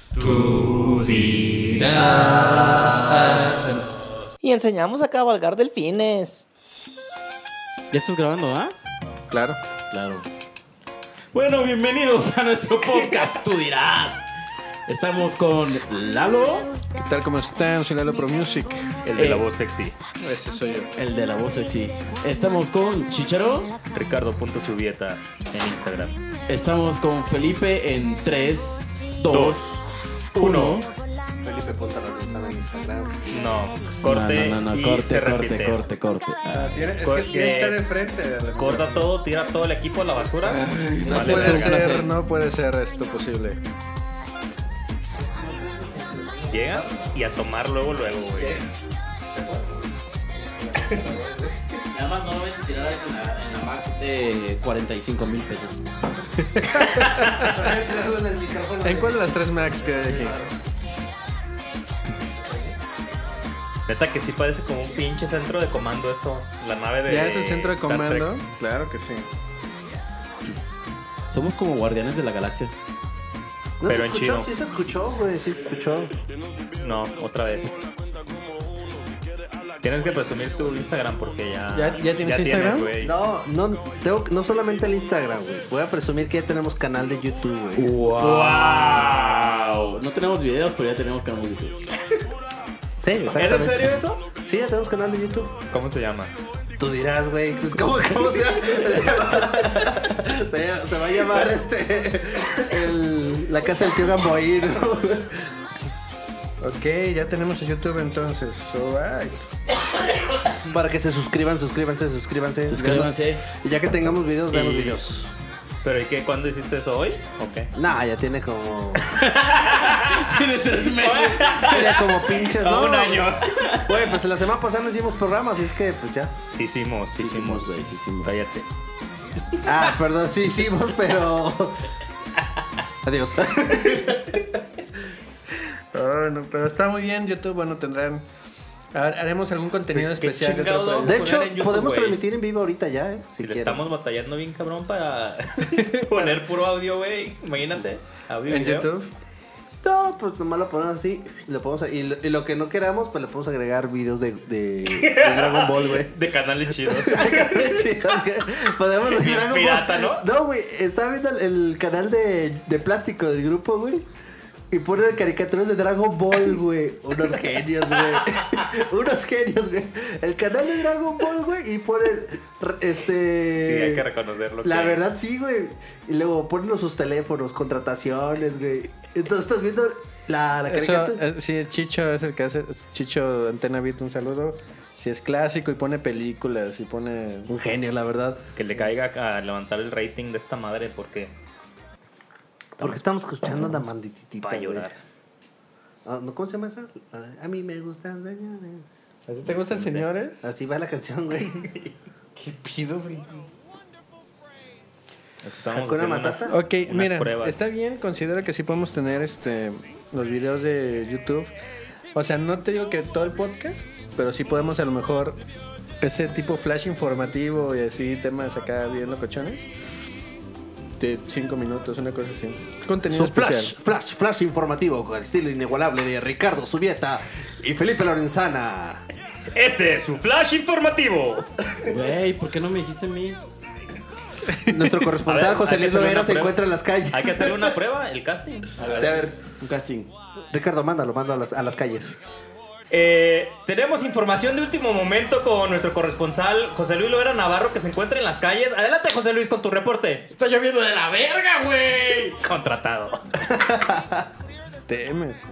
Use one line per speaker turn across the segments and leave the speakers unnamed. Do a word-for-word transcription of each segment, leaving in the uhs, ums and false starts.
Tú dirás.
Y enseñamos a cabalgar delfines.
¿Ya estás grabando, ah?
Claro.
Claro. Bueno, bienvenidos a nuestro podcast, Tú dirás. Estamos con Lalo.
¿Qué tal? ¿Cómo están? Soy Lalo Pro Music.
El de
Eh,
la voz sexy.
Ese soy yo.
El de la voz sexy. Estamos con Chicharo.
Ricardo.subieta en Instagram.
Estamos con Felipe en tres, dos, uno.
Felipe Punta Lorenzana en Instagram.
No, corte
No, no, no, no,
y
corte,
se
corte,
repite.
corte, corte.
Ah, tiene, es
Cor-
que tiene que
eh,
estar enfrente. de la-
Corta todo, tira todo el equipo a la basura.
No
Vale,
puede
verga.
ser, no puede ser esto posible.
Llegas y a tomar luego, luego, güey.
Nada más no lo voy a tirar en la, en la Mac de cuarenta y cinco mil pesos.
¿En cuál de las tres Macs que hay aquí?
Neta que sí parece como un pinche centro de comando esto. La nave de
¿Ya es el centro de
Star
comando?
Trek.
Claro que sí.
Somos como guardianes de la galaxia.
¿No
Pero
se
en
escuchó?
chino.
Sí se escuchó, güey, sí se escuchó.
No, otra vez. Tienes que presumir tu Instagram porque ya.
¿Ya- ya tienes Instagram?
güey.
No, no, tengo, no solamente el Instagram, güey. Voy a presumir que ya tenemos canal de YouTube, güey.
¡Wow! No tenemos videos, pero ya tenemos canal de YouTube.
Sí,
¿Es en
exactamente.
serio eso?
Sí, ya tenemos canal de YouTube.
¿Cómo se llama?
Tú dirás, güey, pues ¿cómo, cómo se, se, llama? se, se va a llamar este el, la casa del tío Gamboín, ¿no?
Ok, ya tenemos YouTube entonces. Alright.
Para que se suscriban, suscríbanse, suscríbanse.
Suscríbanse.
Y ya que tengamos videos, vean los
Y-
videos.
¿Pero y qué? ¿Cuándo hiciste eso hoy? ¿O qué?
Nah, ya tiene como.
Tiene tres meses.
Tiene como pinches,
A
¿no?
un año.
Güey, pues la semana pasada no hicimos programas, así es que pues ya.
Sí hicimos, sí hicimos.
güey, sí hicimos.
Cállate.
Ah, perdón, sí hicimos, pero. Adiós.
Oh, no, pero está muy bien. YouTube, bueno, tendrán. har- Haremos algún contenido
¿Qué
especial de
chingados
otro
vamos
país.
De
a
hecho,
poner en YouTube,
podemos
güey?
transmitir en vivo ahorita ya, ¿eh?
Si
Si
le
quieren.
estamos batallando bien cabrón para poner puro audio, güey. Imagínate. Audio y
En
video.
YouTube.
No, pues nomás lo ponemos así. Y lo, podemos, y, lo, y lo que no queramos, pues le podemos agregar videos de, de, de Dragon Ball, güey.
De canales chidos.
Chidos, que podemos ver
Bien
Dragon
pirata,
Ball.
¿no?
No, güey, estaba viendo el, el canal de, de plástico del grupo, güey. Y ponen caricaturas de Dragon Ball, güey. Unos genios, güey. Unos genios, güey. El canal de Dragon Ball, güey. Y ponen, este...
Sí, hay que reconocerlo.
La
que-
verdad, sí, güey. Y luego ponen los sus teléfonos, contrataciones, güey. Entonces estás viendo la, la
Eso,
caricatura.
eh, sí, Chicho es el que hace. Chicho Antena Beat, un saludo. Si es clásico y pone películas y pone.
Un genio, la verdad.
Que le caiga a levantar el rating de esta madre porque
Porque estamos escuchando a la mandititita,
para
güey.
llorar.
Ah, ¿no? ¿Cómo se llama esa? A mí me gustan señores.
¿A ti te gustan señores?
Así va la canción, güey.
¿Qué pido, güey?
Es que estamos
¿Hakuna
haciendo unas,
Matata?
Ok,
unas
mira,
pruebas.
está bien, considero que sí podemos tener este los videos de YouTube. O sea, no te digo que todo el podcast, pero sí podemos a lo mejor ese tipo flash informativo y así temas acá bien locochones. De cinco minutos, una cosa así. Contenido
Su flash,
especial.
flash, flash informativo con el estilo inigualable de Ricardo Subieta y Felipe Lorenzana.
Este es su flash informativo.
Güey, ¿por qué no me dijiste a mí?
Nuestro
A
corresponsal
ver,
José
hay que
Luis
hacerle
Loera
una
se
prueba.
encuentra en las calles.
Hay que hacerle una prueba, el casting.
A ver,
Sí, a ver.
un casting.
Ricardo, mándalo, mándalo a las, a las calles.
Eh, tenemos información de último momento con nuestro corresponsal José Luis Loera Navarro que se encuentra en las calles. Adelante, José Luis, con tu reporte.
Está lloviendo de la verga, güey.
Contratado.
Teme.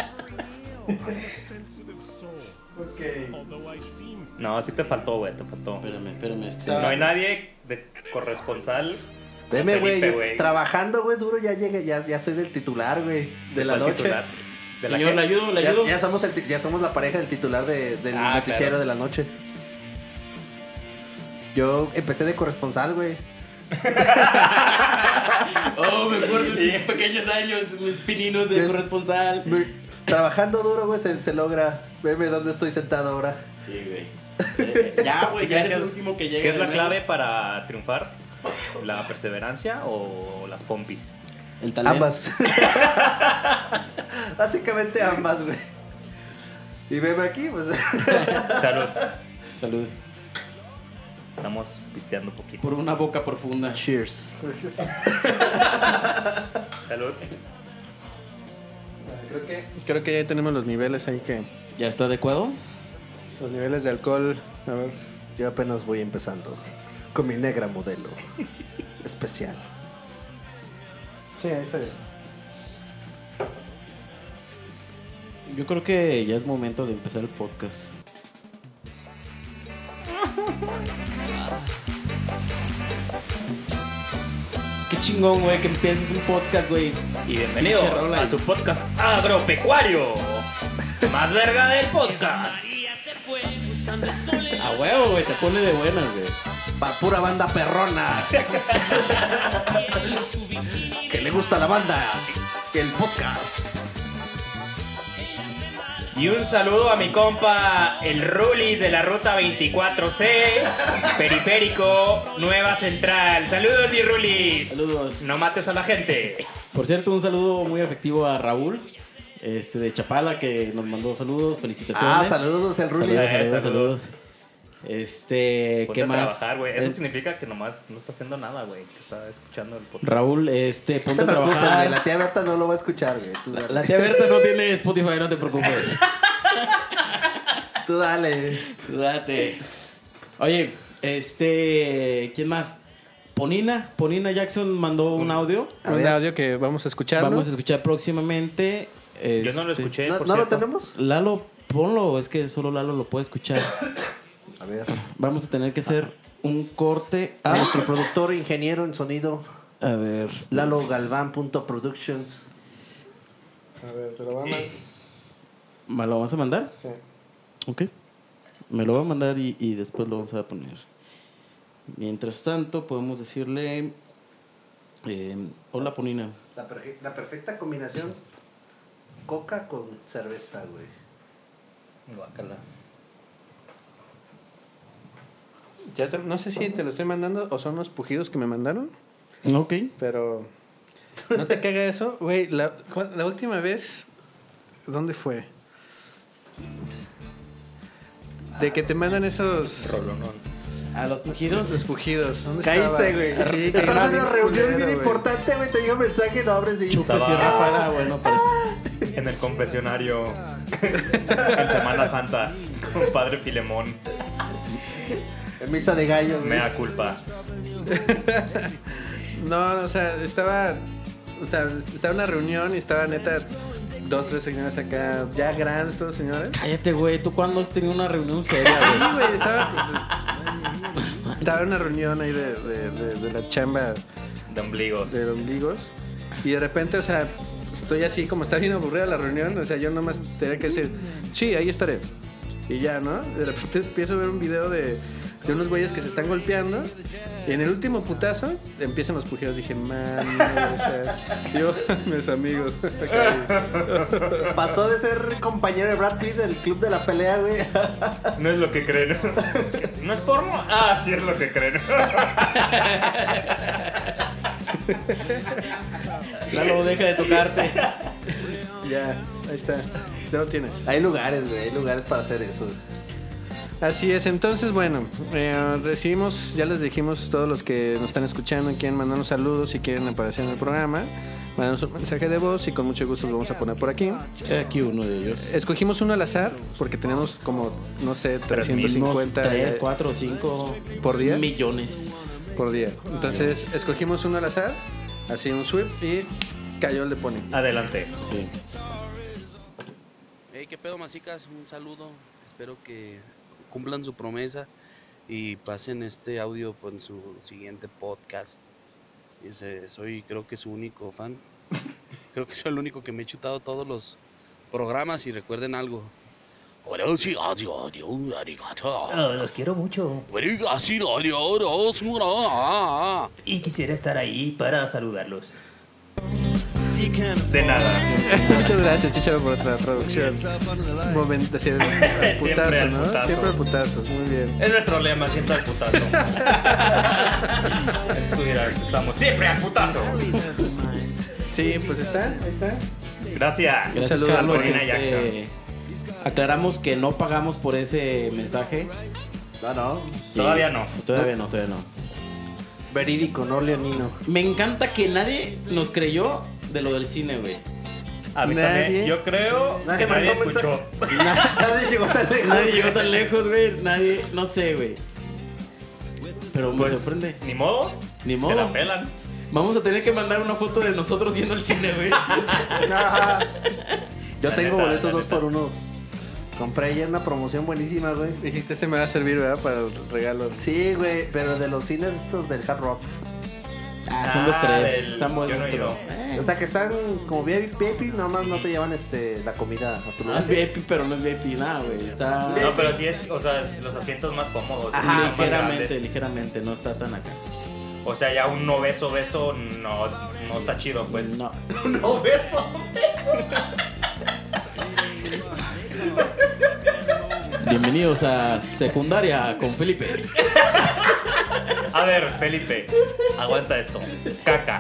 No, sí te faltó, güey, te faltó.
Espérame, espérame. Es que...
No hay nadie de corresponsal.
Veme, güey,
Felipe,
yo trabajando, güey, duro, ya llegué, ya, ya soy del titular, güey, de la
¿Cuál
noche.
titular? ¿De la
Señor,
qué?
¿le ayudo? ¿Le
Ya,
ayudo?
ya somos el, ti- ya somos la pareja del titular de- del
Ah,
noticiero
claro.
de la noche. Yo empecé de corresponsal, güey.
Oh, me acuerdo de mis pequeños años, mis pininos de
Es-
corresponsal.
Me- Trabajando duro, güey, se, se logra. Veme dónde estoy sentado ahora.
Sí, güey. Eh, ya, güey, ya eres el último que llega.
¿Qué es
de
la
nuevo.
clave para triunfar? ¿La perseverancia o las pompis?
El talento.
Ambas. Básicamente ambas, güey. Y veme aquí, pues.
Salud.
Salud.
Estamos pisteando un poquito.
Por una boca profunda.
Cheers.
Salud.
Creo que, creo que ya tenemos los niveles ahí que...
¿Ya está adecuado?
Los niveles de alcohol. A ver.
Yo apenas voy empezando con mi negra modelo especial.
Sí, ahí está bien.
Yo creo que ya es momento de empezar el podcast. Qué chingón, güey, que empieces un podcast, güey.
Y bienvenidos
Pinche rola.
a su podcast agropecuario. Más verga del podcast.
A huevo, güey, te pone de buenas, güey.
Pa' pura banda perrona. Que le gusta la banda. El podcast.
Y un saludo a mi compa, el Rulis de la ruta veinticuatro C, Periférico, Nueva Central. Saludos, mi Rulis.
Saludos.
No mates a la gente.
Por cierto, un saludo muy afectivo a Raúl, este, de Chapala, que nos mandó saludos, felicitaciones.
Ah, saludos, el Rulis.
Saludos,
Eh,
saludos,
saludos.
saludos. Este,
Ponte
¿qué
a
más?
trabajar, güey. Eso
Es-
significa que nomás no está haciendo nada, güey. Que está escuchando el podcast.
Raúl, este,
No
ponte
te
a
preocupes, güey.
trabajar.
La tía Berta no lo va a escuchar, güey. Tú dale.
La tía Berta no tiene Spotify, no te preocupes.
Tú dale.
Date. Oye, este, ¿quién más? Ponina, Ponina Jackson mandó un audio.
A
Un
ver.
audio que vamos a escuchar.
Vamos a escuchar próximamente.
Yo no lo
Este,
escuché,
¿No,
por
¿no lo
cierto.
tenemos?
Lalo, ponlo, es que solo Lalo lo puede escuchar.
A ver.
Vamos a tener que hacer un corte
A
a...
nuestro productor, ingeniero en sonido,
A ver.
Lalo Galván punto productions.
A ver, te lo vamos a...
¿Me lo vas a mandar?
Sí.
Ok. Me lo va a mandar y, y después lo vamos a poner. Mientras tanto, podemos decirle... eh, hola, Ponina.
La, perfe- la perfecta combinación. Coca con cerveza, güey.
Guácala.
Ya te- no sé si te lo estoy mandando o son los pujidos que me mandaron,
Ok.
pero no te caga eso, güey. La, cu- la última vez, ¿dónde fue? De que te mandan esos
Rolonón.
A los pujidos.
los pujidos. ¿Dónde
Caíste,
estaba?
güey.
Sí,
Estás
caí
en una
bien
reunión
culero,
bien
güey.
importante, güey. Te llega un mensaje, lo abres y...
Chupes y
Estaba-
Rafaela, bueno, parece.
En el confesionario. En Semana Santa. Con Padre Filemón.
En misa de gallo, güey.
Mea culpa.
No, no, o sea, estaba. O sea, estaba en una reunión y estaba neta dos, tres señoras acá, ya grandes, todos señores.
Cállate, güey. ¿Tú cuándo has tenido una reunión seria,
Sí,
güey?
güey, estaba. Pues, estaba en una reunión ahí de, de, de, de la chamba
De ombligos.
de ombligos. Y de repente, o sea, estoy así, como está bien aburrida la reunión, o sea, yo nomás tenía que decir, sí, ahí estaré. Y ya, ¿no? De repente empiezo a ver un video de, de unos güeyes que se están golpeando. Y en el último putazo empiezan los pujeros. Dije, man, o sea, yo, mis amigos.
Pasó de ser compañero de Brad Pitt del club de la pelea, güey.
No es lo que creen. ¿No es porno? Ah, sí es lo que creen.
Lalo, deja de tocarte.
Ya, ahí está. Ya lo tienes.
Hay lugares, güey. Hay lugares para hacer eso, güey.
Así es, entonces bueno, eh, recibimos, ya les dijimos todos los que nos están escuchando, quieren mandarnos saludos y quieren aparecer en el programa, mandarnos un mensaje de voz y con mucho gusto lo vamos a poner por aquí.
Aquí uno de ellos.
Escogimos uno al azar porque tenemos como, no sé, trescientos cincuenta
tres, cuatro, cinco
¿Por día?
millones.
por día. Entonces escogimos uno al azar, así un sweep y cayó el de Pony.
Adelante.
Sí.
Hey, qué pedo, masicas, un saludo. Espero que cumplan su promesa y pasen este audio pues, en su siguiente podcast. Dice, soy creo que su único fan. Creo que soy el único que me he chutado todos los programas y recuerden algo.
Oh, los quiero mucho. Y quisiera estar ahí para saludarlos. De nada.
Muchas gracias, Chicharo, por otra traducción. Un momento, así, al
Siempre
putazo,
al
¿no?
putazo.
Siempre al putazo, muy bien.
Es nuestro lema, siempre al putazo. Tú dirás, estamos siempre al putazo.
Sí, pues está, ahí está.
Gracias.
Gracias,
saludo a
Carlos.
Corina
Este, aclaramos que no pagamos por ese mensaje.
No, no.
Todavía no.
Todavía no, todavía no.
Verídico, no leonino.
Me encanta que nadie nos creyó de lo del cine, güey.
A mí
Nadie.
también. Yo creo
Nadie
que nadie
mandó
escuchó.
Nadie llegó tan lejos.
Nadie llegó tan lejos, güey. Nadie, no sé, güey. Pero me
Pues,
sorprende.
Ni modo.
Ni
Se
modo.
la pelan.
Vamos a tener que mandar una foto de nosotros yendo al cine, güey.
Ajá. Yo
La
tengo
neta,
boletos
la
dos
neta.
por uno. Compré ayer una promoción buenísima, güey.
Dijiste, este me va a servir, ¿verdad? Para el regalo.
Sí, güey, pero de los cines estos del Hard Rock.
Ah, son los tres.
del-
Están buenos,
yo no he
pero.
ido.
Eh,
O sea, que están como V I P, nada más no te llevan este la comida a tu
no
lugar.
es V I P, pero no es V I P, nada, güey. Está
No, pero sí es, o sea, es los asientos más cómodos.
Ajá,
sí, más
ligeramente,
grandes.
ligeramente. No está tan acá.
O sea, ya un obeso beso no, no está chido, pues.
No.
No, beso.
Bienvenidos a Secundaria con Felipe.
A ver, Felipe, aguanta esto. Caca.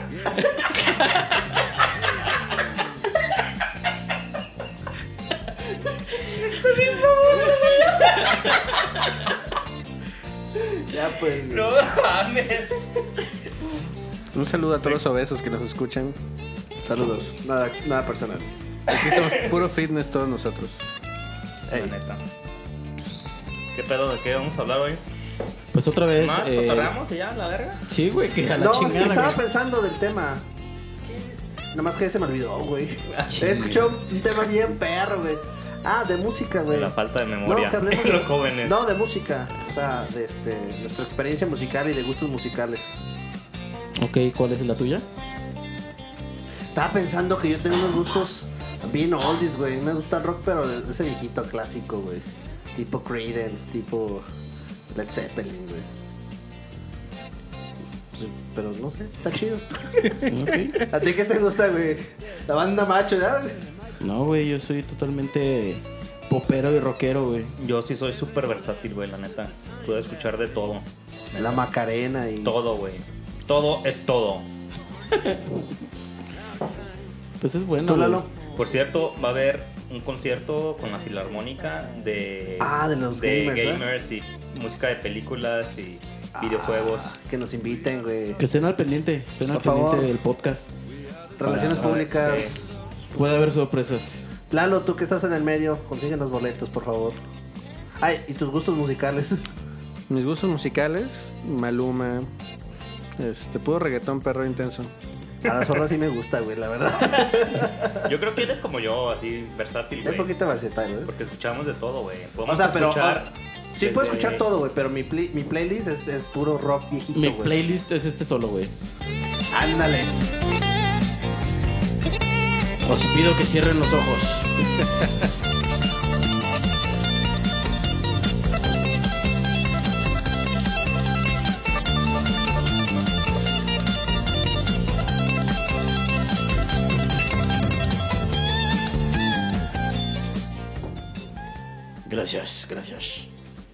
Ya pues.
No mames.
Un saludo a todos los obesos que nos escuchan.
Saludos. Nada, nada personal.
Aquí somos puro fitness todos nosotros.
La neta. ¿Qué pedo de qué vamos a hablar hoy?
Pues otra vez.
¿Más?
eh,
¿Cotorreamos y ya, la verga?
Sí, güey, que a la
No, es que
chingada.
estaba
güey.
pensando del tema. Nada más que se me olvidó, güey.
Ah, chingue.
Escuché un tema bien perro, güey. Ah, de música, güey.
La falta de memoria
No, que hablemos
en
de-
los jóvenes.
No, de música. O sea, de este, nuestra experiencia musical y de gustos musicales.
Ok, ¿cuál es la tuya?
Estaba pensando que yo tengo unos gustos bien oldies, güey. Me gusta el rock, pero de ese viejito clásico, güey. Tipo Creedence, tipo Led Zeppelin, güey. Pues, pero no sé, está chido.
Ok.
¿A ti qué te gusta, güey? La banda macho, ¿ya?
No, güey, yo soy totalmente popero y rockero, güey.
Yo sí soy súper versátil, güey, la neta. Puedo escuchar de todo.
La Macarena y...
Todo, güey. Todo es todo.
Pues es bueno.
¿Tú,
güey.
Lalo?
Por cierto, va a haber un concierto con la Filarmónica de...
Ah, de los gamers, ¿eh?
gamers y música de películas y videojuegos.
Ah, que nos inviten, güey.
Que estén al pendiente, estén al
Por favor.
pendiente del podcast.
Relaciones
Para-
públicas.
sí.
Puede haber sorpresas.
Lalo, tú que estás en el medio, consigue los boletos, por favor. Ay, ¿y tus gustos musicales?
Mis gustos musicales, Maluma, este, puro reggaetón perro intenso.
A la zorra sí me gusta, güey, la verdad.
Yo creo que eres como yo, así, versátil,
Es
güey.
poquito versatile, ¿eh?
Porque escuchamos de todo, güey. Podemos
O sea, pero...
escuchar...
ah, sí puedo
desde-
escuchar todo, güey, pero mi, pli- mi playlist es, es puro rock viejito,
Mi
güey.
playlist es este solo, güey.
Ándale.
Os pido que cierren los ojos. Gracias, gracias.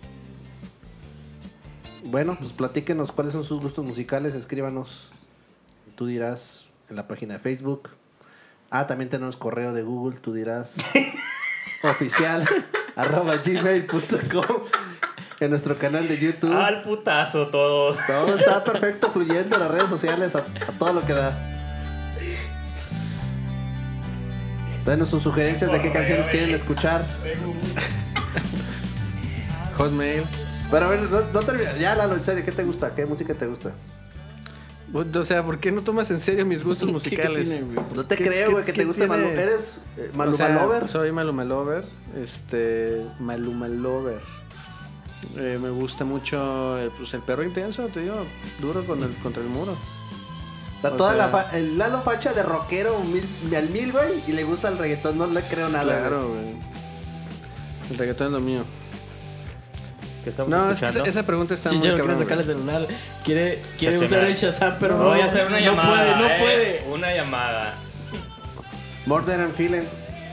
Bueno, pues platíquenos cuáles son sus gustos musicales, escríbanos. Tú dirás en la página de Facebook. Ah, también tenemos correo de Google, tú dirás oficial arroba gmail punto com, en nuestro canal de YouTube.
Al putazo todo.
Todo está perfecto fluyendo en las redes sociales a, a todo lo que da. Denos sus sugerencias de qué canciones quieren escuchar.
Hotmail.
Pero a ver, no, no termina. Ya, Lalo, en serio, ¿qué te gusta? ¿Qué música te gusta?
O sea, ¿por qué no tomas en serio mis gustos
¿Qué-
musicales?
qué tiene, güey?
No te
¿Qué-
creo,
qué-
güey, que
qué
te guste
tiene?
Maluma. ¿Eres eh, Maluma
O sea,
Lover?
Soy Maluma Lover. Este. Maluma Lover. Eh, me gusta mucho el, pues, el perro intenso, te digo, duro con el, contra el muro.
O sea,
o
toda
sea-
la fa- el Lalo facha de rockero mil, al mil, güey, y le gusta el reggaetón, no le creo nada, güey.
Claro, güey. El reggaetón es lo mío.
¿Qué estamos
No, es que
escuchando?
esa, esa pregunta está
Sí,
muy
ya no quiere
cabrón,
sacar el
güey.
celular. Quiere, quiere
Shazam.
usar el Shazam, pero no,
Voy a hacer una
no
llamada.
puede, no
eh,
puede.
Una llamada.
More Than I'm Feeling.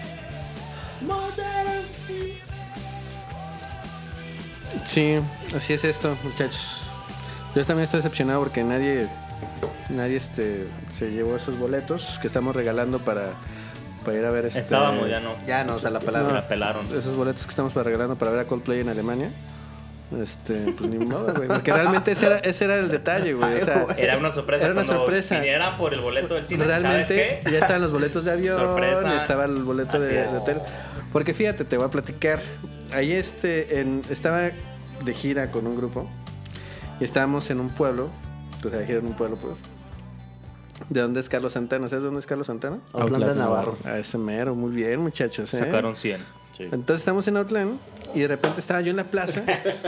Sí, así es esto, muchachos. Yo también estoy decepcionado porque nadie nadie este se llevó esos boletos que estamos regalando para para ir a ver este...
Estábamos, ya no.
Ya no, se la
Se
pelaron.
la pelaron.
Esos boletos que estamos regalando para ver a Coldplay en Alemania. Este, pues ni modo, güey. Porque realmente ese era, ese era el detalle, güey. O sea,
Era una sorpresa.
Era una
cuando
sorpresa.
vinieran por el boleto del cine.
realmente
¿Sabes qué?
ya estaban los boletos de avión,
Sorpresa.
estaba el boleto de,
Así
de
es.
hotel. Porque fíjate, te voy a platicar. Ahí este, en, estaba de gira con un grupo y estábamos en un pueblo. Pues de gira en un pueblo, pues. ¿De dónde es Carlos Santana? ¿Sabes dónde es Carlos Santana?
Outland de Navarro.
A ese mero, muy bien, muchachos. ¿eh?
Sacaron cien.
Sí.
Entonces estamos en Outland y de repente estaba yo en la plaza.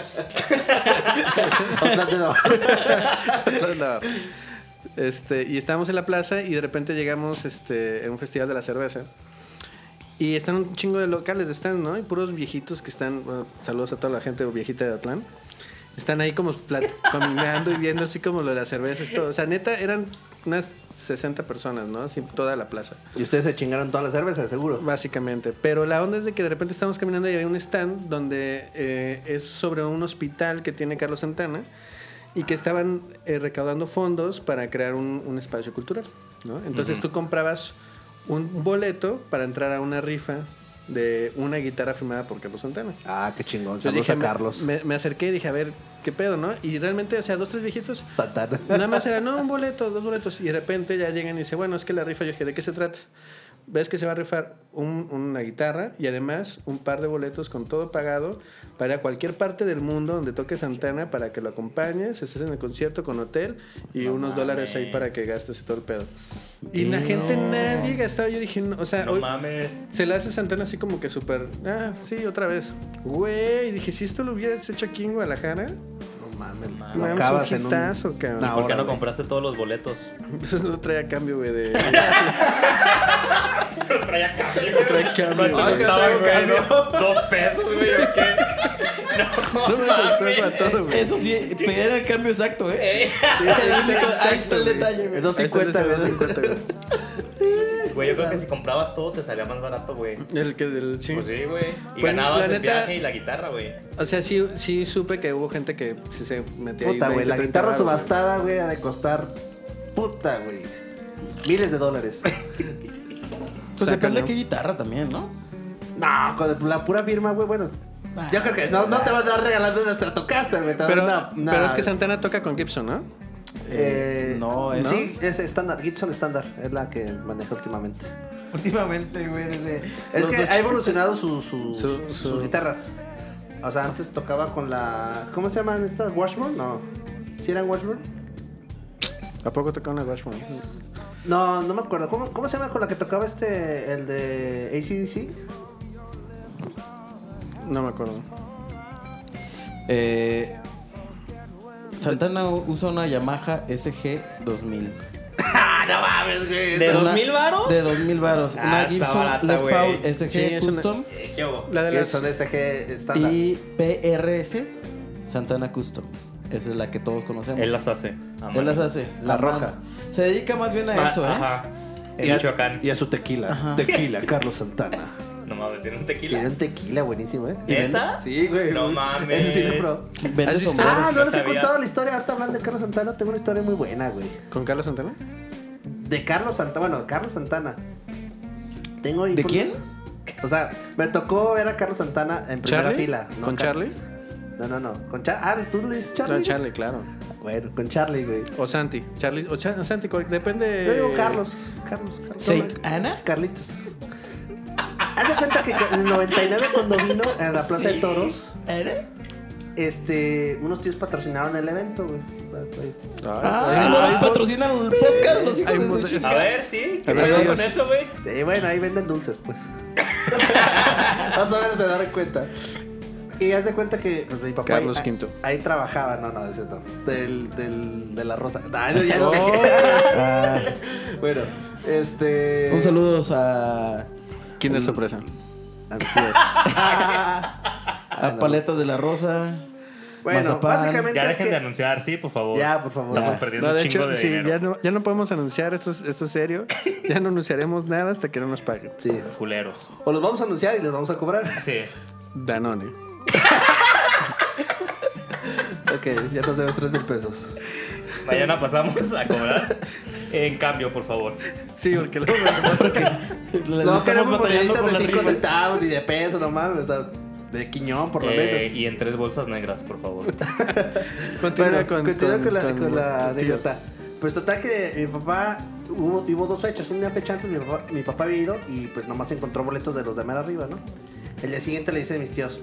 Outland de Navarro.
No. Este, y estábamos en la plaza y de repente llegamos este, en un festival de la cerveza. Y están un chingo de locales de stand, ¿no? Y puros viejitos que están... Bueno, saludos a toda la gente viejita de Atlán. Están ahí como plat- caminando y viendo así como lo de las cervezas y todo. O sea, neta, eran unas sesenta personas, ¿no? Así, toda la plaza.
Y ustedes se chingaron todas las cervezas, seguro.
Básicamente. Pero la onda es de que de repente estamos caminando y hay un stand donde eh, es sobre un hospital que tiene Carlos Santana y que estaban eh, recaudando fondos para crear un, un espacio cultural, ¿no? Entonces uh-huh. tú comprabas un boleto para entrar a una rifa de una guitarra firmada por Carlos Santana.
Ah, qué chingón.
Entonces
Saludos
dije,
a Carlos.
Me, me acerqué y dije, a ver, ¿qué pedo, no? Y realmente, o sea, dos, tres viejitos.
Santana.
Nada más era, no, un boleto, dos boletos. Y de repente ya llegan y dicen, bueno, es que la rifa, yo dije, ¿de qué se trata? Ves que se va a rifar un, una guitarra y además un par de boletos con todo pagado para cualquier parte del mundo donde toque Santana para que lo acompañes, estés en el concierto con hotel y
No
unos
mames.
dólares ahí para que gastes y todo el pedo. Y la gente, nadie gastaba. Yo dije, no, o sea,
No
hoy
mames.
se le hace Santana así como que súper, ah, sí, otra vez. Güey, dije, si esto lo hubieras hecho aquí en Guadalajara,
No mames.
mames.
Lo
Mames,
acabas
un
en un...
hitazo, cabrón.
una
¿Por qué
hora,
no
güey.
compraste todos los boletos?
pues no traía cambio, güey, de...
Traía cambio.
traía cambio.
¿Cuánto
Ay,
costaba,
traigo
güey?
cambio.
¿No? ¿Dos pesos, güey? ¿O qué? No,
No me alcanzó para todo, güey.
Eso sí, pero era el cambio exacto, ¿eh?
Eh,
Ahí está el detalle, güey.
dos
Ahí está el
cincuenta,
dos
güey.
cincuenta, güey.
Güey, yo creo que si comprabas todo te salía más barato, güey.
El que del... Sí.
Pues sí, güey. Y
Bueno,
ganabas
la
el
neta-
viaje y la guitarra, güey.
O sea, sí, sí supe que hubo gente que sí se metía ahí.
Puta, güey.
veinte,
La
treinta
guitarra
varos,
subastada, güey, ha de costar... Puta, güey. Miles de dólares.
Pues
Está
depende de
cañón.
qué guitarra también, ¿no?
No, con el- la pura firma, güey, bueno... Yo creo que no, no te vas a dar regalando una Stratocaster, güey. te vas a
Pero,
dar una- una-
pero es que Santana toca con Gibson, ¿no?
Eh,
no, es-
Sí, es estándar. Gibson estándar. Es la que maneja últimamente.
Últimamente, güey, desde...
Es
los
que
ocho-
ha evolucionado su, su-
Su-
sus
su-
guitarras. O sea, antes tocaba con la... ¿Cómo se llaman estas? ¿Washburn? No. ¿Sí eran Washburn?
¿A poco toca una Washburn?
No, no me acuerdo. ¿Cómo, ¿Cómo se llama con la que tocaba este... el de A C D C?
No me acuerdo.
Eh, Santana usa una Yamaha S G dos mil.
¡Ah, no mames, güey!
¿De
Una-
dos mil varos?
De dos mil varos.
Ah,
Una
está
Gibson
barata,
Les
güey.
Paul S G
Sí, es una-
Custom
Eh, ¿Qué hubo?
La de las...
Gibson S G estándar.
y P R S Santana Custom. Esa es la que todos conocemos.
Él las hace. Ah,
Él las hace.
La
a
roja.
mano. Se dedica más bien a
Ma-
eso, ¿eh?
Ajá. En
Y a-
Michoacán.
Y a su tequila. Tequila, Carlos Santana.
No mames, tiene un tequila.
Tiene un tequila buenísimo, ¿eh?
¿Neta?
Sí, güey.
No
güey.
mames.
Ese sí lo probó.
Vende
¿Has visto?
sombreros.
Ah, no
No
les he
sabía.
contado la historia. Ahorita hablando de Carlos Santana, tengo una historia muy buena, güey.
¿Con Carlos Santana?
De Carlos Santana, bueno, de Carlos Santana. Tengo ahí
¿De
por-
quién?
O sea, me tocó ver a Carlos Santana en primera
¿Charlie?
fila. ¿no?
¿Con
Car-
Charlie?
No, no, no. Con Charlie. Ah, ¿tú le dices Charlie?
Claro, Charlie, claro.
Bueno, con Charlie, güey.
O Santi. Charlie, o Cha- Santi, cual- depende...
Yo digo Carlos. Carlos, Carlos.
Saint Ana.
Carlitos. Haz de cuenta que en el noventa y nueve cuando vino en la Plaza de Toros, este, unos tíos patrocinaron el evento, güey.
Ah,
Ay,
no
ay,
patrocinan el podcast, los hijos
Hay
de su
mucha-
chica.
A ver, sí. ¿Qué
A ver,
pedo
Dios.
con eso, güey?
Sí, bueno, ahí venden dulces, pues. Más o menos se dan cuenta. Y haz de cuenta que pues, mi papá
Carlos
ahí,
Quinto.
ahí trabajaba, no, no, ese no. Del, del, de la Rosa. Ah, no, ya no.
Oh.
Ah,
Bueno, este.
un saludo a,
¿Quién es sorpresa?
A mis tíos.
a Paletas de la Rosa.
Bueno,
Mazapán.
básicamente
Ya
es
dejen
que...
de anunciar, sí, por favor.
Ya, por favor.
Estamos
Ya.
perdiendo
No, de
un chingo
hecho,
de
sí,
dinero.
ya no, ya no podemos anunciar, esto es, esto es serio. Ya no anunciaremos nada hasta que no nos paguen.
Sí.
Culeros.
O los vamos a anunciar y les vamos a cobrar.
Sí.
Danone.
Ok, ya nos debes tres mil pesos.
Mañana pasamos a cobrar. En cambio, por favor.
Sí, porque luego me
No queremos moneditas de cinco centavos ni de peso, no mames. O sea, de quiñón, por lo
Eh,
menos.
y en tres bolsas negras, por favor.
continúa
Bueno,
con,
continúa con, la,
con-
con la
con-
anécdota. Pues total que mi papá, hubo, hubo dos fechas. Una fecha antes mi papá, mi papá había ido y pues nomás encontró boletos de los de mera arriba, ¿no? El día siguiente le dice a mis tíos,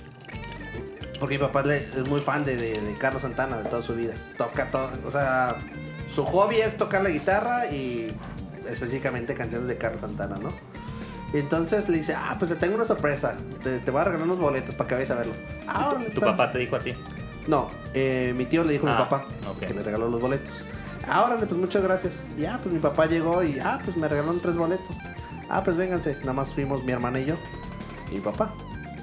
porque mi papá le- es muy fan de, de, de Carlos Santana de toda su vida. Toca todo, o sea, su hobby es tocar la guitarra y específicamente canciones de Carlos Santana, ¿no? Y entonces le dice, ah, pues te tengo una sorpresa, te, te voy a regalar unos boletos para que vayas a verlo. Ah, órale,
¿Tu
está.
papá te dijo a ti?
No, eh, mi tío le dijo a mi
Ah,
papá
ok.
que le regaló los boletos. Ah, órale, pues muchas gracias. Y ah, pues mi papá llegó y ah, pues me regalaron tres boletos. Ah, pues vénganse. Nada más fuimos mi hermana y yo. Y mi papá.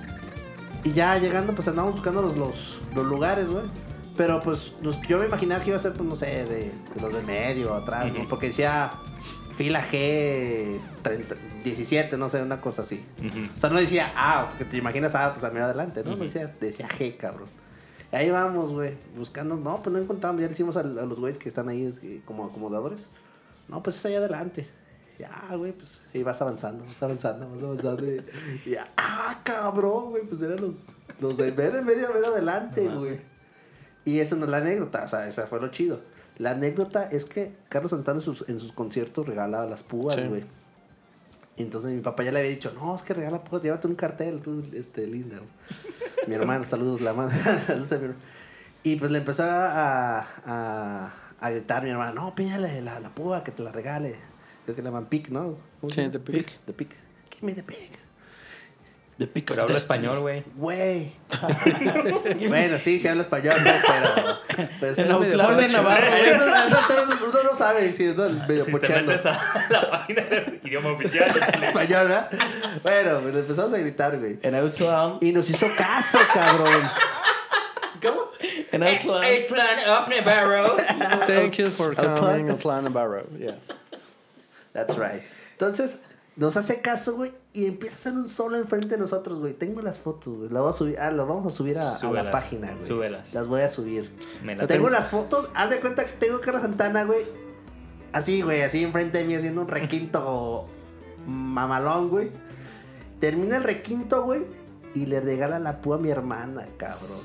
Y ya llegando, pues andamos buscando los, los, los lugares, güey. Pero pues nos- yo me imaginaba que iba a ser, pues no sé, de, de los de medio atrás, ¿no?
Ujú.
Porque decía fila G treinta, diecisiete, no sé, una cosa así.
Ujú.
O sea, no decía A, que te imaginas A, pues a mí adelante, ¿no?
Ujú.
No decía, decía G, cabrón. Y ahí vamos, güey, buscando. No, pues no encontramos. Ya le hicimos a, a los güeyes que están ahí es que, como acomodadores. No, pues es ahí adelante. Ya, güey, pues. Y vas avanzando, vas avanzando, vas avanzando. Y, y ya, ah, cabrón, güey, pues eran los, los de medio, medio, medio adelante, güey. Y esa no es la anécdota, o sea, esa fue lo chido. La anécdota es que Carlos Santana en sus, en sus conciertos regalaba las púas,
Sí.
güey. Y entonces mi papá ya le había dicho, no, es que regala púas, llévate un cartel, tú, este, linda, güey. Mi hermano, saludos, la mano. Saludos a mi hermano. Y pues le empezó a, a, a gritar mi hermana, no, pídale la, la púa, que te la regale. Creo que le llaman pic, ¿no? ¿Cómo se
Sí,
llama?
The Pic.
The pic. Give me the pic.
The Pick
Pero habla español, güey.
Güey. Bueno, sí, sí habla español, ¿no? Pero... Pues,
En
es medio
Autlán de
pocho.
Navarro, güey.
Eso- eso entonces uno no sabe si es ¿no? medio
Si te
pocheando.
metes a la página de idioma oficial.
Español, ¿verdad? Bueno, pues le empezamos a gritar, güey.
En Outland.
Y nos hizo caso, cabrón. ¿Cómo?
En Outland.
Plan of Navarro.
Thank you for
Outland.
coming, Outland Navarro. Yeah.
That's right. Entonces, nos hace caso, güey, y empieza a hacer un solo enfrente de nosotros, güey. Tengo las fotos, güey. Las voy a subir, ah, las vamos a subir a, a la
Súbelas,
página, güey.
súbelas.
Las voy a subir.
Me la
Tengo
tengo.
las fotos, haz de cuenta que tengo a Carlos Santana, güey. Así, güey, así enfrente de mí haciendo un requinto mamalón, güey. Termina el requinto, güey, y le regala la púa a mi hermana, cabrón.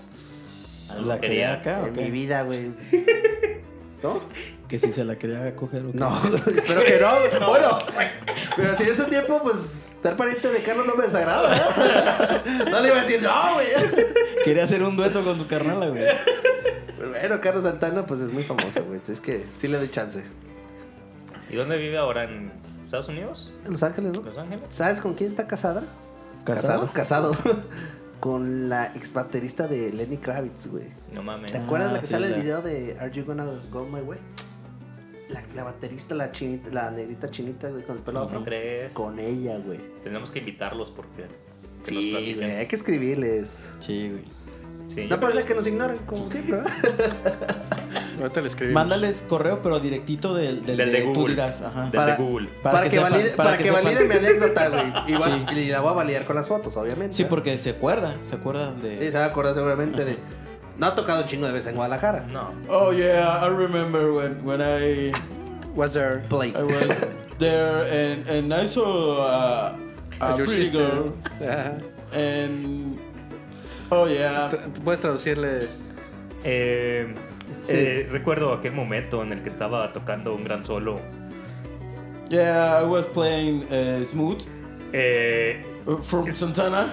¿La quería acá o
En mi
qué?
vida, güey. ¿No?
Que si se la quería coger o qué.
No, espero que no. Bueno, pero si en ese tiempo, pues, ser pariente de Carlos no me desagrada, ¿no? No le iba a decir, no, güey.
Quería hacer un dueto con tu carnala, güey.
Bueno, Carlos Santana, pues, es muy famoso, güey. Es que sí le doy chance.
¿Y dónde vive ahora? ¿En Estados Unidos?
En Los Ángeles, ¿no?
¿Los Ángeles?
¿Sabes con quién está casada?
¿Casado?
Casado. Con la ex baterista de Lenny Kravitz, güey.
No mames.
¿Te
Ah,
acuerdas la que
sí,
sale en
la-
el video de Are You Gonna Go My Way? La, la baterista, la chinita, la negrita chinita, güey, con el pelo
¿No
afro.
crees?
Con ella, güey.
Tenemos que invitarlos porque... que nos
Sí,
platiquen.
güey, hay que escribirles.
Sí, güey.
Sí,
No
yo
puede ser
creo-
que nos ignoren, como siempre, ¿verdad?
Ahorita le escribimos.
Mándales correo, pero directito del, del,
Del de
tú
Google.
dirás. Ajá.
Del
Para-
de Google.
Para, que,
sepan,
valide, para que
sepan.
valide mi anécdota, güey. Y, vas-
Sí.
y la voy a validar con las fotos, obviamente.
Sí,
¿eh?
porque se acuerda, se acuerda de...
Sí, se va a acordar seguramente de... No ha tocado un chingo de veces en Guadalajara.
No.
Oh yeah, I remember when when I
Was there
Play.
I was there and and I saw uh, a
your
pretty
sister?
girl
Ajá.
and oh yeah.
T- ¿tú ¿Puedes traducirle?
Eh, eh, recuerdo aquel momento en el que estaba tocando un gran solo.
Yeah, I was playing uh, Smooth
Eh,
uh, from Santana.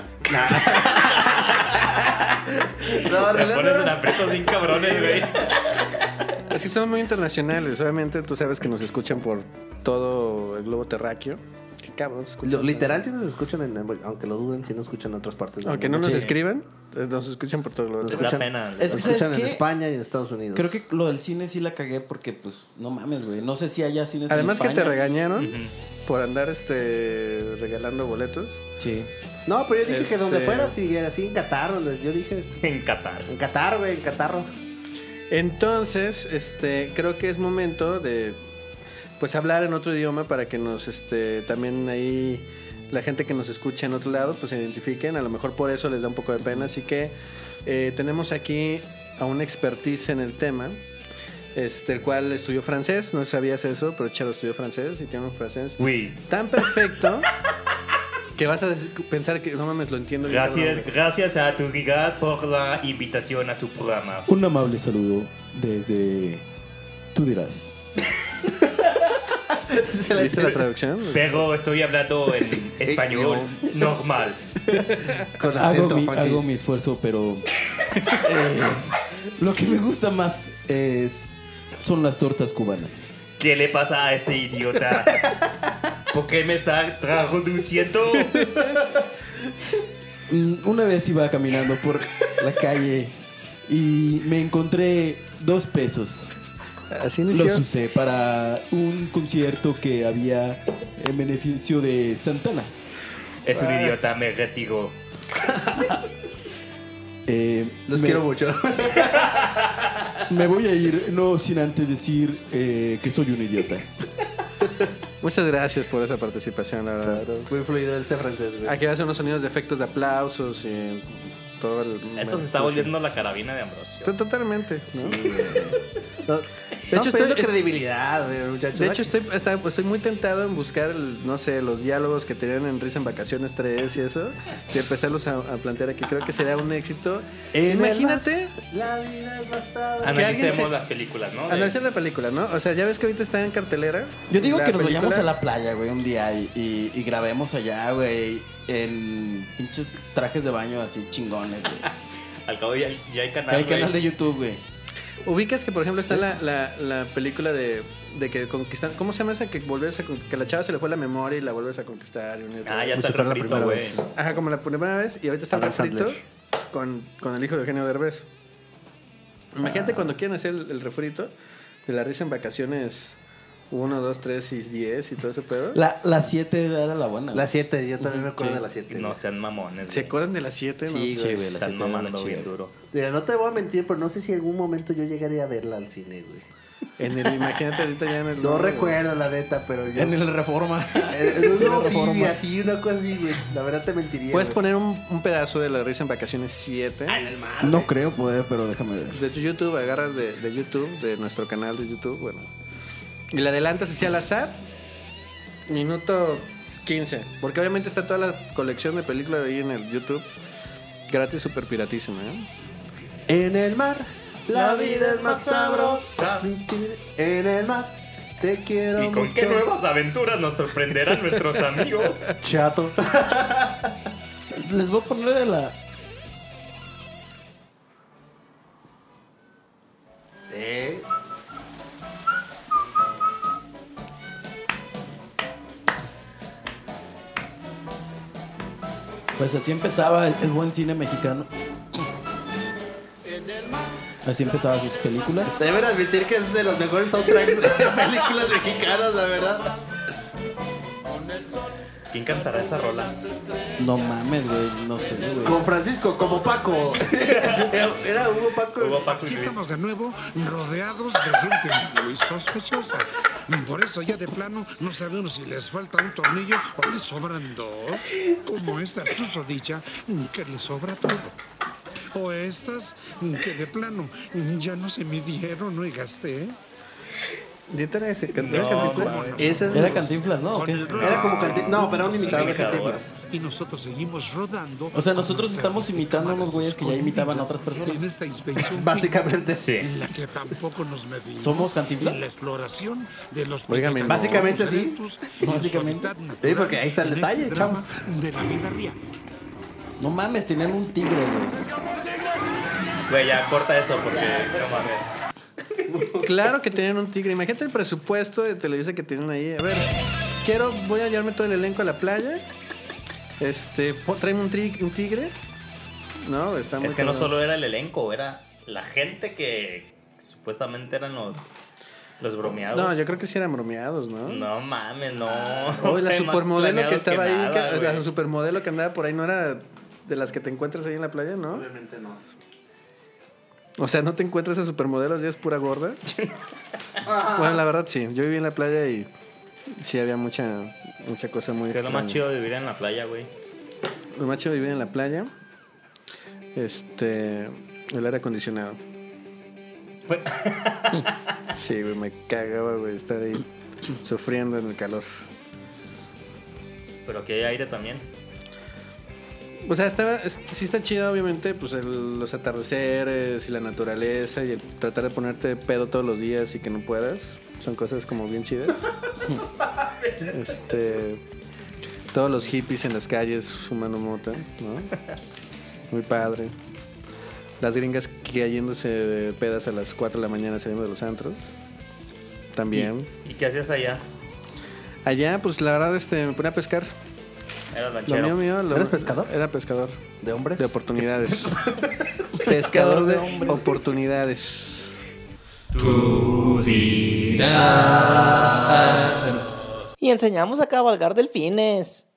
No, en
me
realidad
pones
no
en
era-
aprietos bien cabrones, güey.
Es que son muy internacionales. Obviamente tú sabes que nos escuchan por todo el globo terráqueo. Qué cabrón, se escuchan.
Lo- literal, si nos escuchan, en, aunque lo duden, si nos escuchan en otras partes del
Aunque no
mundo.
nos
Sí.
escriban, eh, nos escuchan por todo el globo
Nos
Da
terráqueo.
escuchan-
pena.
Es
Nos
que,
escuchan
¿sabes
en
qué?
España y en Estados Unidos.
Creo que lo del cine sí la cagué porque pues no mames, güey. No sé si haya cines
Además
en
que
España.
te regañaron
Ujú.
por andar este regalando boletos.
Sí.
No, pero yo dije que donde
Este-
fuera, si era así en Qatar, donde yo dije...
En Qatar.
En Qatar, güey, en Qatarro.
Entonces, este, creo que es momento de pues hablar en otro idioma para que nos este también ahí la gente que nos escucha en otros lados pues se identifiquen. A lo mejor por eso les da un poco de pena. Así que eh, tenemos aquí a una expertise en el tema este, el cual estudió francés. No sabías eso, pero Charo estudió francés y tiene un francés
Oui.
tan perfecto que vas a des- pensar que no mames, lo entiendo. bien,
Gracias,
cabrón.
gracias a Turigas por la invitación a su programa.
Un amable saludo desde... Tú dirás.
¿Viste la traducción?
Pero estoy hablando en español normal.
Con
Hago
acento,
mi,
Francis.
hago mi esfuerzo, pero... eh, lo que me gusta más es, son las tortas cubanas.
¿Qué le pasa a este idiota? ¿Por qué me está traduciendo?
Mm, Una vez iba caminando por la calle y me encontré dos pesos.
Así inició.
Los usé para un concierto que había en beneficio de Santana.
Es un idiota, me retiro.
Eh,
Los
me,
quiero mucho.
Me voy a ir, no sin antes decir eh, que soy un idiota.
Muchas gracias por esa participación, la verdad.
Claro, muy fluido el C francés, güey.
Aquí hacen unos sonidos de efectos de aplausos y todo el...
Esto se está volviendo la carabina de Ambrosio.
T- Totalmente, ¿no?
No,
De hecho, estoy- es-
credibilidad, güey, muchachos.
De hecho, estoy, está- estoy muy tentado en buscar, el- no sé, los diálogos que tenían en Risa en Vacaciones tres y eso, y empezarlos a, a plantear aquí. Creo que sería un éxito. Imagínate
La vida es más sabrosa.
Analicemos
se-
las películas, ¿no? De-
analizar la película, ¿no? O sea, ya ves que ahorita está en cartelera.
Yo digo
la
que nos
película.
vayamos a la playa, güey, un día y, y- y grabemos allá, güey, en pinches trajes de baño así chingones, güey.
Al cabo ya, ya hay canal.
Hay
güey.
canal de YouTube, güey.
Ubicas que, por ejemplo, está la, la, la película de, de que conquistan. ¿Cómo se llama esa? Que volvés a con- que la chava se le fue la memoria y la vuelves a conquistar. Y una y otra
Ah, ya
vez.
está el
si fuera la
refrito,
primera
güey.
vez.
Ajá, como la primera vez. Y ahorita está el
Adam
refrito
Sandler.
con, con el hijo de Eugenio Derbez. Imagínate
Ah.
cuando quieren hacer el, el refrito de la risa en vacaciones uno, dos, tres y diez y todo ese pedo.
La, la siete era la buena.
La siete, yo también me acuerdo
Sí.
de la siete.
No sean mamones.
¿Se
güey.
acuerdan de las siete?
Sí,
no?
güey.
Sí, güey, la
Están
siete era la
mamando
chida.
bien duro.
Mira, no te voy a mentir, pero no sé si en algún momento yo llegaría a verla al cine, güey.
En el, imagínate ahorita ya en el.
No recuerdo la neta, pero yo.
En el Reforma.
Eh, En un
Sí,
nuevo
la
sí,
Reforma.
así, una cosa así, güey. La verdad te mentiría.
Puedes
güey.
poner un, un pedazo de la risa en vacaciones siete.
No creo poder, pero déjame ver.
De tu YouTube, agarras de, de YouTube, de nuestro canal de YouTube, bueno. Y la adelantas así al azar. Minuto quince. Porque obviamente está toda la colección de películas de ahí en el YouTube. Gratis, super piratísima, ¿eh?
En el mar, la vida es más sabrosa. En el mar, te quiero
¿Y con
mucho.
qué nuevas aventuras nos sorprenderán nuestros amigos?
Chato.
Les voy a poner de la...
Eh.
Pues así empezaba el, el buen cine mexicano. Así empezaba sus películas.
Deben admitir que es de los mejores soundtracks de películas mexicanas, la verdad.
¿Quién cantará esa rola?
No mames, güey, no sé, güey.
Con Francisco, como Paco. Era, era Hugo Paco.
Hugo Paco y
Aquí
Luis.
estamos de nuevo rodeados de gente muy sospechosa. Por eso ya de plano no sabemos si les falta un tornillo o les sobran dos. Como esta susodicha que les sobra todo. O estas que de plano ya no se midieron, no y gasté.
¿Neta era ese? ¿Cantar
No,
ese tipo?
mames.
Ese es-
Era Cantinflas, ¿no? ¿O qué?
Era como Cantinflas. No, pero era un imitador de
imitador.
Cantinflas.
Y nosotros seguimos rodando.
O sea, nosotros estamos imitando a unos güeyes que ya imitaban a otras personas.
En esta inspección
Básicamente.
Sí.
en la que tampoco nos medimos.
¿Somos Cantinflas?
En la exploración de los
Óigame,
pequeños
básicamente sí.
eventos en su
Básicamente.
hábitat natural,
Sí, porque ahí está el
en
detalle,
este
chavo.
drama de la vida real.
No mames, tenían un tigre, güey.
Güey, ya corta eso porque no mames.
Claro que tenían un tigre. Imagínate el presupuesto de Televisa que tienen ahí. A ver, quiero, voy a llevarme todo el elenco a la playa. Este, po- tráeme un, tri- un tigre. No, está muy
Es que no
cabrón.
solo era el elenco, era la gente que supuestamente eran los, los bromeados.
No, yo creo que sí eran bromeados, ¿no?
No mames, no.
O la
Más
supermodelo que
planeados
estaba ahí,
nada,
que- la
güey.
supermodelo que andaba por ahí, ¿no era de las que te encuentras ahí en la playa, no?
Obviamente no.
O sea, ¿no te encuentras a supermodelos y es pura gorda? Bueno, la verdad sí. Yo viví en la playa y sí había mucha, mucha cosa muy
Que es lo
extraña.
más chido de vivir en la playa, güey.
Lo más chido de vivir en la playa, este, el aire acondicionado. Sí, güey, me cagaba, güey, estar ahí sufriendo en el calor.
Pero aquí hay aire también.
O sea, estaba, es- sí está chido, obviamente, pues el- los atardeceres y la naturaleza y el tratar de ponerte pedo todos los días y que no puedas. Son cosas como bien chidas. este, todos los hippies en las calles fumando mota, ¿no? Muy padre. Las gringas cayéndose de pedas a las cuatro de la mañana saliendo de los antros. También.
¿Y, ¿Y qué hacías allá?
Allá, pues la verdad, este, me ponía a pescar.
Eras
Lo
lanchero.
mío, mío. Lo,
¿Eres pescador?
Era pescador.
¿De hombres?
De oportunidades. Pescador de oportunidades.
Y enseñamos a cabalgar delfines.